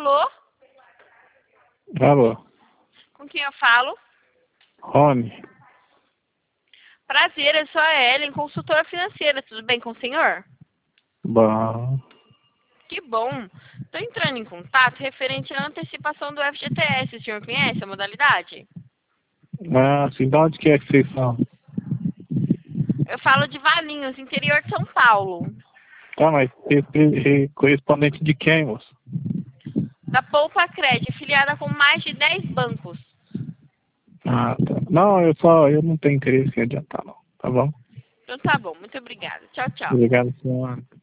Alô? Alô, Com quem eu falo? Rony. Prazer, eu sou a Ellen, consultora financeira. Tudo bem com o senhor? Bom, Que bom. Estou entrando em contato referente à antecipação do FGTS. O senhor conhece a modalidade? assim, de onde que é que vocês são? Eu falo de Valinhos, interior de São Paulo. Tá, mas correspondente de quem, moço? Da Poupa Cred, filiada com mais de 10 bancos. Ah, tá. Não, eu não tenho interesse em adiantar, não. Tá bom? Então tá bom, muito obrigada. Tchau, tchau. Obrigado, senhora.